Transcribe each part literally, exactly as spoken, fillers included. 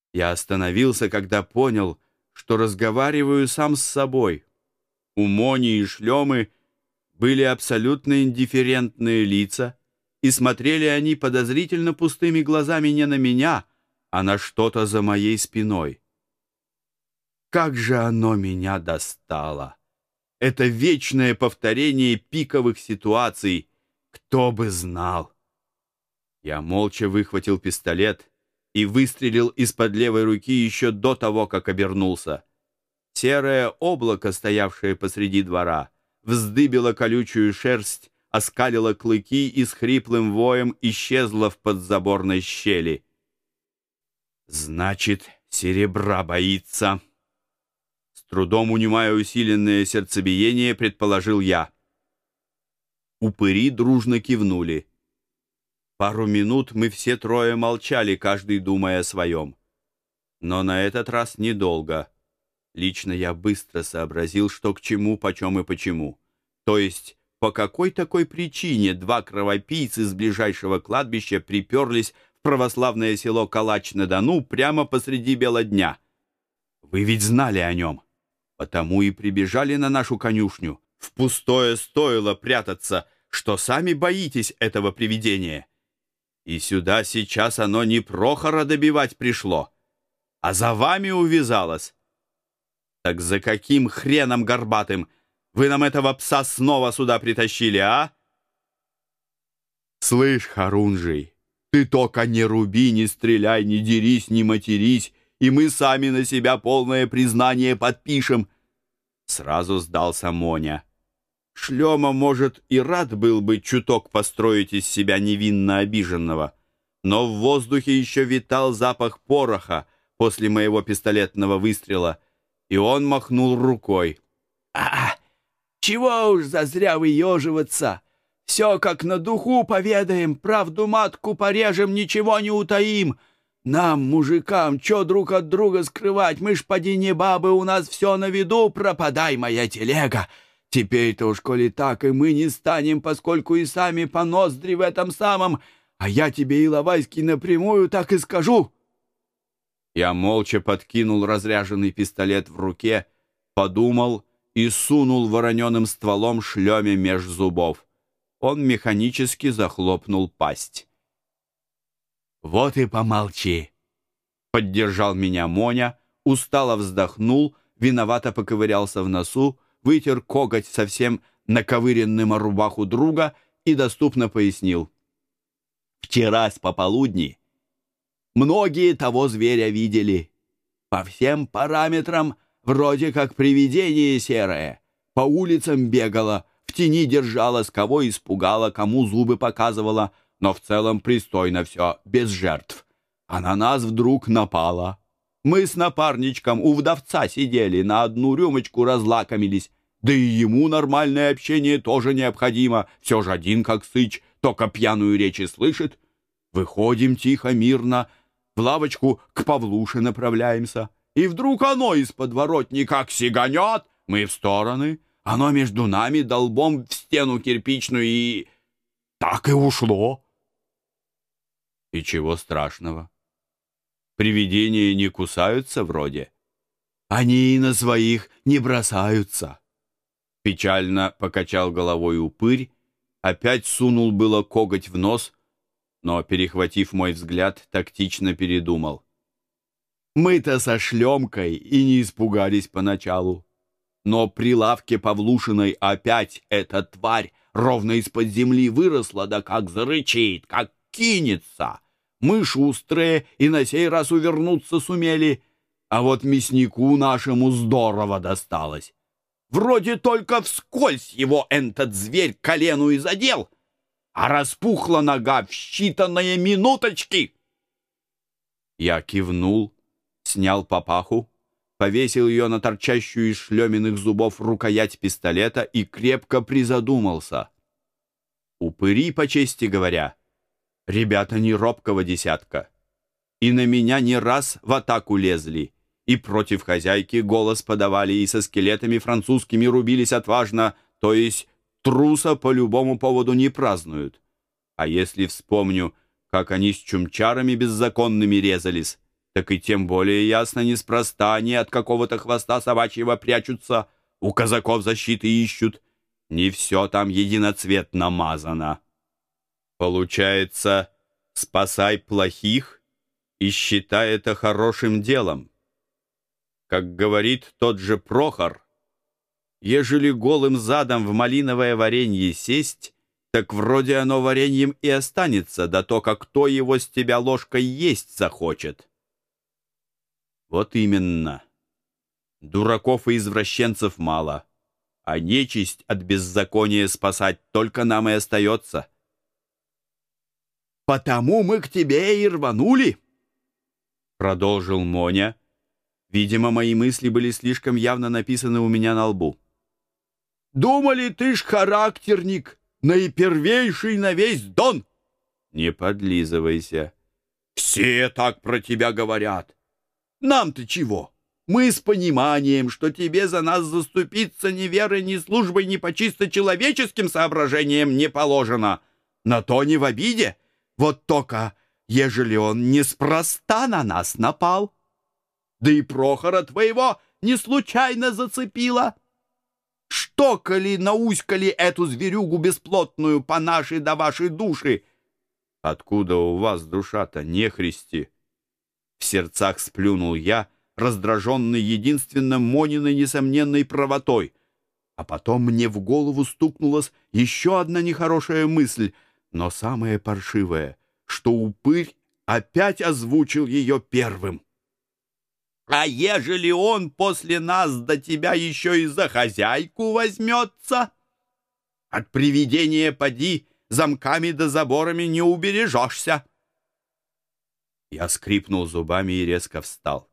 Я остановился, когда понял, что разговариваю сам с собой. У Мони и Шлемы были абсолютно индифферентные лица, и смотрели они подозрительно пустыми глазами не на меня, а на что-то за моей спиной. Как же оно меня достало! Это вечное повторение пиковых ситуаций. Кто бы знал! Я молча выхватил пистолет и выстрелил из-под левой руки еще до того, как обернулся. Серое облако, стоявшее посреди двора, вздыбило колючую шерсть, оскалило клыки и с хриплым воем исчезло в подзаборной щели. «Значит, серебра боится!» С трудом унимая усиленное сердцебиение, предположил я. Упыри дружно кивнули. Пару минут мы все трое молчали, каждый думая о своем. Но на этот раз недолго. Лично я быстро сообразил, что к чему, почем и почему. То есть, по какой такой причине два кровопийцы с ближайшего кладбища приперлись в православное село Калач-на-Дону прямо посреди бела дня. Вы ведь знали о нем. Потому и прибежали на нашу конюшню. В пустое стоило прятаться, что сами боитесь этого привидения. И сюда сейчас оно не Прохора добивать пришло, а за вами увязалось. Так за каким хреном горбатым вы нам этого пса снова сюда притащили, а? Слышь, Харунжий, ты только не руби, не стреляй, не дерись, не матерись, и мы сами на себя полное признание подпишем. Сразу сдался Моня. Шлема, может, и рад был бы чуток построить из себя невинно обиженного, но в воздухе еще витал запах пороха после моего пистолетного выстрела, и он махнул рукой. «А, чего уж зазря выеживаться! Все как на духу поведаем, правду матку порежем, ничего не утаим. Нам, мужикам, че друг от друга скрывать? Мы ж поди не бабы, у нас все на виду, пропадай, моя телега! Теперь-то уж, коли так, и мы не станем, поскольку и сами по ноздри в этом самом, а я тебе, Иловайский, напрямую так и скажу». Я молча подкинул разряженный пистолет в руке, подумал и сунул вороненым стволом Шлеме меж зубов. Он механически захлопнул пасть. «Вот и помолчи!» — поддержал меня Моня, устало вздохнул, виновато поковырялся в носу, вытер коготь совсем наковыренным о рубаху друга и доступно пояснил. «Вчера с пополудни многие того зверя видели. По всем параметрам вроде как привидение серое. По улицам бегала, в тени держалась, кого испугала, кому зубы показывала, но в целом пристойно все, без жертв. А на нас вдруг напала. Мы с напарничком у вдовца сидели, на одну рюмочку разлакомились. Да и ему нормальное общение тоже необходимо. Все же один как сыч, только пьяную речь и слышит. Выходим тихо, мирно, в лавочку к Павлуше направляемся. И вдруг оно из подворотни как сиганет, мы в стороны. Оно между нами долбом в стену кирпичную и... так и ушло. И чего страшного? Привидения не кусаются вроде. Они и на своих не бросаются. Печально покачал головой упырь, опять сунул было коготь в нос, но, перехватив мой взгляд, тактично передумал. Мы-то со Шлемкой и не испугались поначалу. Но при лавке Павлушиной опять эта тварь ровно из-под земли выросла, да как зарычит, как кинется. Мы шустрые и на сей раз увернуться сумели, а вот мяснику нашему здорово досталось. Вроде только вскользь его этот зверь колену и задел, а распухла нога в считанные минуточки. Я кивнул, снял папаху, повесил ее на торчащую из шлеминых зубов рукоять пистолета и крепко призадумался. Упыри, по чести говоря, ребята не робкого десятка, и на меня не раз в атаку лезли, и против хозяйки голос подавали, и со скелетами французскими рубились отважно, то есть труса по любому поводу не празднуют. А если вспомню, как они с чумчарами беззаконными резались, так и тем более ясно неспроста они от какого-то хвоста собачьего прячутся, у казаков защиты ищут. Не все там единоцветно мазано. Получается, спасай плохих и считай это хорошим делом. Как говорит тот же Прохор, ежели голым задом в малиновое варенье сесть, так вроде оно вареньем и останется, да только кто его с тебя ложкой есть захочет. Вот именно. Дураков и извращенцев мало, а нечисть от беззакония спасать только нам и остается. «Потому мы к тебе и рванули», — продолжил Моня. Видимо, мои мысли были слишком явно написаны у меня на лбу. «Думали, ты ж характерник, наипервейший на весь Дон!» «Не подлизывайся!» «Все так про тебя говорят! Нам-то чего? Мы с пониманием, что тебе за нас заступиться ни верой, ни службой, ни по чисто человеческим соображениям не положено. На то не в обиде. Вот только, ежели он неспроста на нас напал, да и Прохора твоего не случайно зацепило. Что, коли науськали эту зверюгу бесплотную по нашей да вашей души?» «Откуда у вас душа-то, нехристи?» В сердцах сплюнул я, раздраженный единственно Мониной несомненной правотой. А потом мне в голову стукнулась еще одна нехорошая мысль, но самое паршивое, что упырь опять озвучил ее первым. «А ежели он после нас до тебя еще и за хозяйку возьмется? От привидения поди замками да заборами не убережешься». Я скрипнул зубами и резко встал.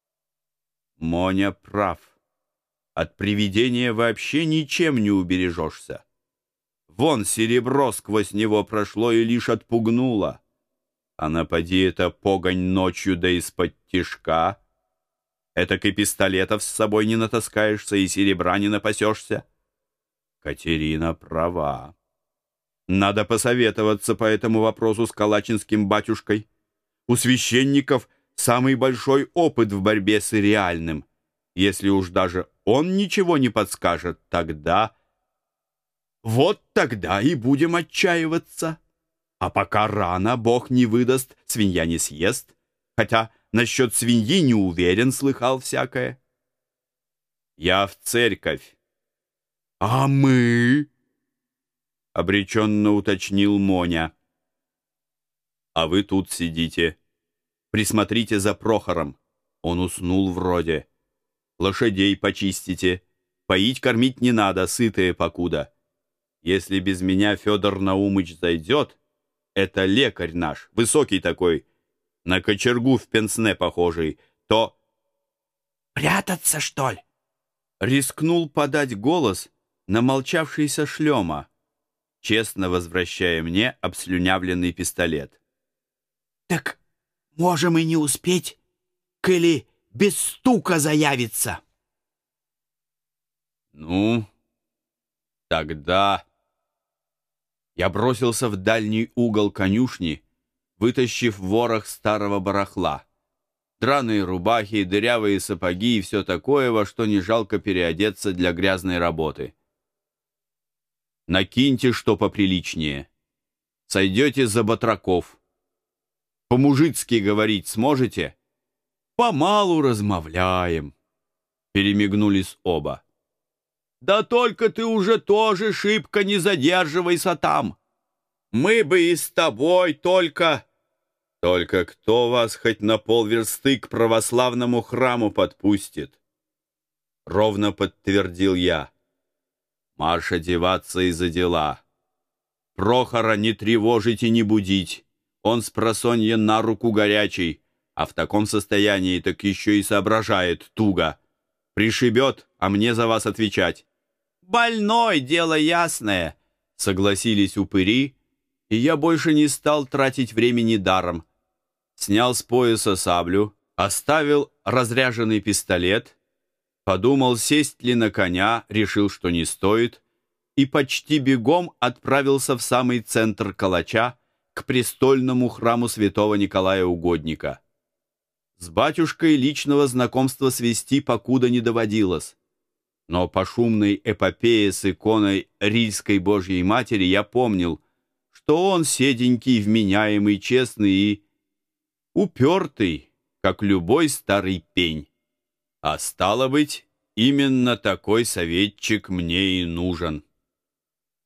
Моня прав. От привидения вообще ничем не убережешься. Вон серебро сквозь него прошло и лишь отпугнуло. А напади это погонь ночью да из-под тишка, этак и пистолетов с собой не натаскаешься, и серебра не напасешься. Катерина права. Надо посоветоваться по этому вопросу с калачинским батюшкой. У священников самый большой опыт в борьбе с ирреальным. Если уж даже он ничего не подскажет, тогда... Вот тогда и будем отчаиваться. А пока рано, Бог не выдаст, свинья не съест. Хотя насчет свиньи не уверен, слыхал всякое. Я в церковь. А мы? Обреченно уточнил Моня. А вы тут сидите. Присмотрите за Прохором. Он уснул вроде. Лошадей почистите. Поить, кормить не надо, сытые покуда. Если без меня Федор Наумыч зайдет, это лекарь наш, высокий такой, на кочергу в пенсне похожий, то... «Прятаться, что ли?» Рискнул подать голос на молчавшийся Шлема, честно возвращая мне обслюнявленный пистолет. «Так можем и не успеть, коли без стука заявится». «Ну, тогда...» Я бросился в дальний угол конюшни, вытащив ворох старого барахла. Драные рубахи, дырявые сапоги и все такое, во что не жалко переодеться для грязной работы. Накиньте что поприличнее. Сойдете за батраков. По-мужицки говорить сможете? Помалу размовляем. Перемигнулись оба. Да только ты уже тоже шибко не задерживайся там. Мы бы и с тобой только... Только кто вас хоть на полверсты к православному храму подпустит? Ровно подтвердил я. Марш одеваться и за дела. Прохора не тревожить и не будить. Он с просонья на руку горячий, а в таком состоянии так еще и соображает туго. Пришибет, а мне за вас отвечать. Больной, дело ясное, согласились упыри, и я больше не стал тратить времени даром. Снял с пояса саблю, оставил разряженный пистолет, подумал, сесть ли на коня, решил, что не стоит, и почти бегом отправился в самый центр Калача, к престольному храму святого Николая Угодника. С батюшкой личного знакомства свести покуда не доводилось. Но по шумной эпопее с иконой Рильской Божьей Матери я помнил, что он седенький, вменяемый, честный и упертый, как любой старый пень. А стало быть, именно такой советчик мне и нужен.